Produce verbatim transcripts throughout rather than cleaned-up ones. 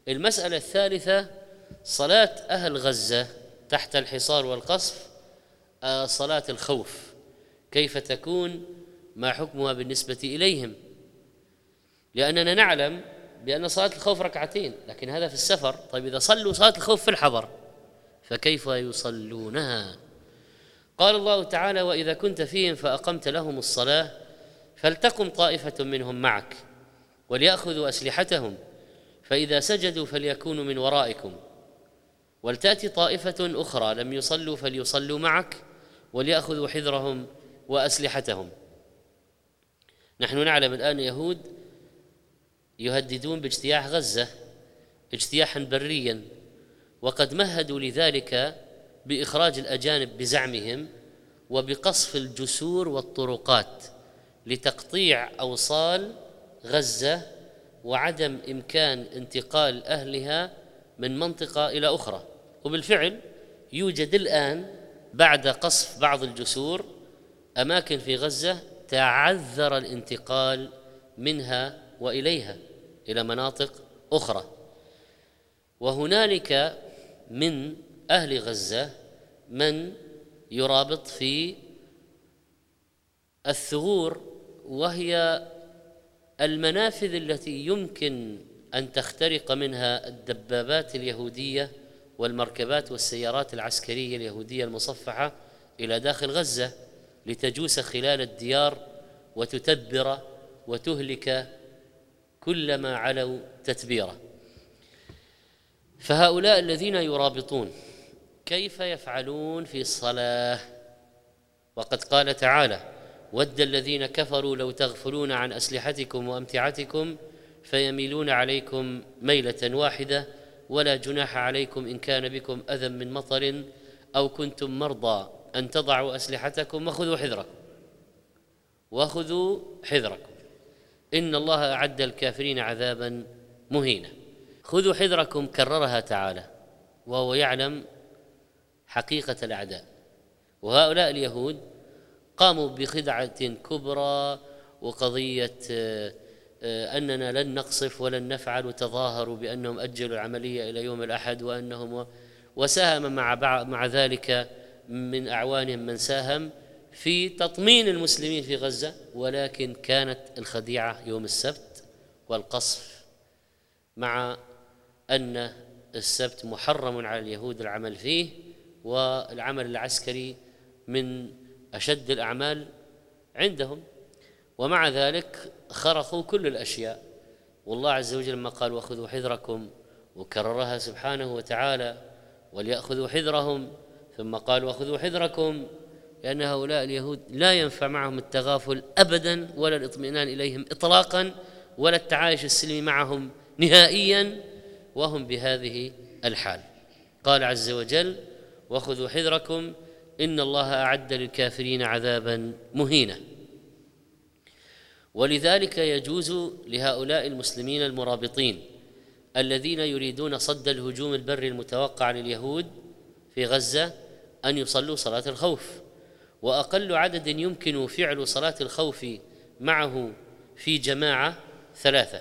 المسألة الثالثة صلاة أهل غزة تحت الحصار والقصف، صلاة الخوف كيف تكون، ما حكمها بالنسبة إليهم؟ لأننا نعلم بأن صلاة الخوف ركعتين، لكن هذا في السفر. طيب إذا صلوا صلاة الخوف في الحضر فكيف يصلونها؟ قال الله تعالى: وإذا كنت فيهم فأقمت لهم الصلاة فلتقم طائفة منهم معك وليأخذوا أسلحتهم فإذا سجدوا فليكونوا من ورائكم ولتأتي طائفة أخرى لم يصلوا فليصلوا معك وليأخذوا حذرهم وأسلحتهم. نحن نعلم الآن يهود يهددون باجتياح غزة اجتياحا بريا، وقد مهدوا لذلك بإخراج الأجانب بزعمهم وبقصف الجسور والطرقات لتقطيع أوصال غزة وعدم إمكان انتقال أهلها من منطقة إلى أخرى. وبالفعل يوجد الآن بعد قصف بعض الجسور أماكن في غزة تعذر الانتقال منها وإليها إلى مناطق أخرى. وهنالك من أهل غزة من يرابط في الثغور، وهي المنافذ التي يمكن أن تخترق منها الدبابات اليهودية والمركبات والسيارات العسكرية اليهودية المصفحة إلى داخل غزة لتجوس خلال الديار وتتبر وتهلك كل ما علوا تتبيرا. فهؤلاء الذين يرابطون كيف يفعلون في الصلاة؟ وقد قال تعالى: ود الذين كفروا لو تغفلون عن أسلحتكم وأمتعتكم فيميلون عليكم ميلة واحدة ولا جناح عليكم إن كان بكم أذى من مطر أو كنتم مرضى أن تضعوا أسلحتكم وخذوا حذركم وخذوا حذركم إن الله أعد الكافرين عذابا مهينا. خذوا حذركم كررها تعالى وهو يعلم حقيقة الأعداء، وهؤلاء اليهود قاموا بخدعة كبرى وقضية أننا لن نقصف ولن نفعل، وتظاهروا بأنهم أجلوا العملية إلى يوم الأحد وأنهم وساهم مع مع ذلك من أعوانهم من ساهم في تطمين المسلمين في غزة، ولكن كانت الخديعة يوم السبت والقصف، مع أن السبت محرم على اليهود العمل فيه، والعمل العسكري من أشد الأعمال عندهم، ومع ذلك خرقوا كل الأشياء. والله عز وجل لما قال وخذوا حذركم وكررها سبحانه وتعالى وليأخذوا حذرهم، ثم قال وخذوا حذركم، لأن هؤلاء اليهود لا ينفع معهم التغافل أبدا ولا الاطمئنان إليهم إطلاقا ولا التعايش السلمي معهم نهائيا وهم بهذه الحال. قال عز وجل وخذوا حذركم إن الله أعد للكافرين عذابا مهينا. ولذلك يجوز لهؤلاء المسلمين المرابطين الذين يريدون صد الهجوم البري المتوقع لليهود في غزة أن يصلوا صلاة الخوف، وأقل عدد يمكن فعل صلاة الخوف معه في جماعة ثلاثة.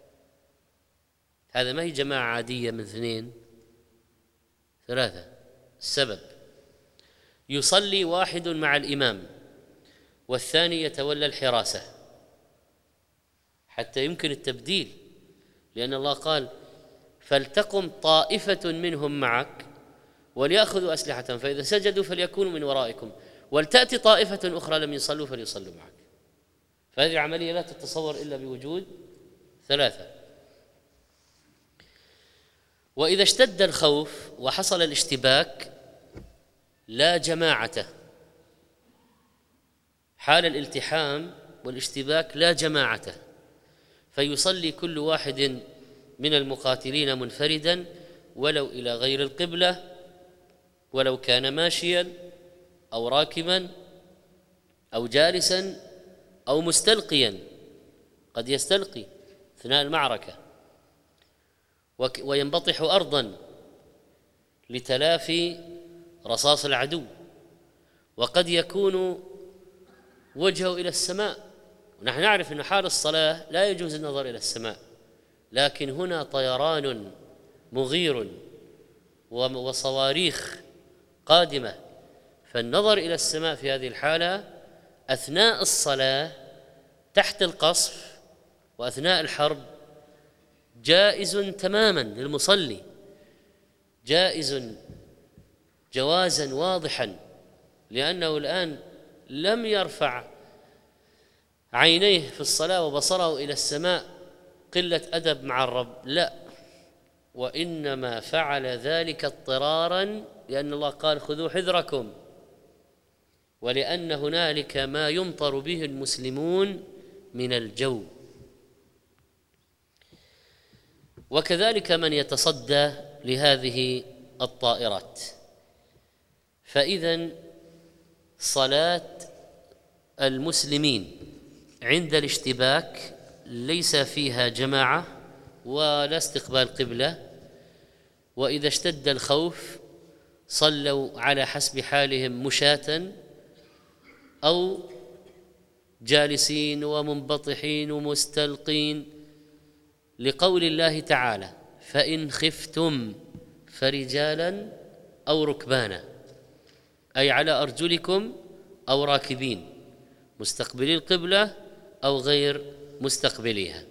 هذا ما هي جماعة عادية من اثنين، ثلاثة. السبب يصلي واحد مع الإمام والثاني يتولى الحراسة حتى يمكن التبديل، لأن الله قال فلتقم طائفة منهم معك وليأخذوا أسلحتهم فإذا سجدوا فليكونوا من ورائكم ولتأتي طائفة أخرى لم يصلوا فليصلوا معك. فهذه العملية لا تتصور إلا بوجود ثلاثة. وإذا اشتد الخوف وحصل الاشتباك لا جماعة، حال الالتحام والاشتباك لا جماعة، فيصلي كل واحد من المقاتلين منفردا ولو إلى غير القبلة، ولو كان ماشيا أو راكبا أو جالسا أو مستلقيا، قد يستلقي أثناء المعركة وينبطح أرضا لتلافي رصاص العدو، وقد يكون وجهه إلى السماء. ونحن نعرف أن حال الصلاة لا يجوز النظر إلى السماء، لكن هنا طيران مغير وصواريخ قادمة، فالنظر إلى السماء في هذه الحالة أثناء الصلاة تحت القصف وأثناء الحرب جائز تماما للمصلي، جائز جوازا واضحا، لأنه الآن لم يرفع عينيه في الصلاة وبصره إلى السماء قلة أدب مع الرب، لا، وإنما فعل ذلك اضطرارا، لأن الله قال خذوا حذركم، ولأن هنالك ما يمطر به المسلمون من الجو. وكذلك من يتصدى لهذه الطائرات، فإذن صلاة المسلمين عند الاشتباك ليس فيها جماعة ولا استقبال قبلة، وإذا اشتد الخوف صلوا على حسب حالهم مشاة أو جالسين ومنبطحين ومستلقين، لقول الله تعالى فإن خفتم فرجالا أو ركبانا، أي على أرجلكم أو راكبين، مستقبلي القبلة أو غير مستقبليها.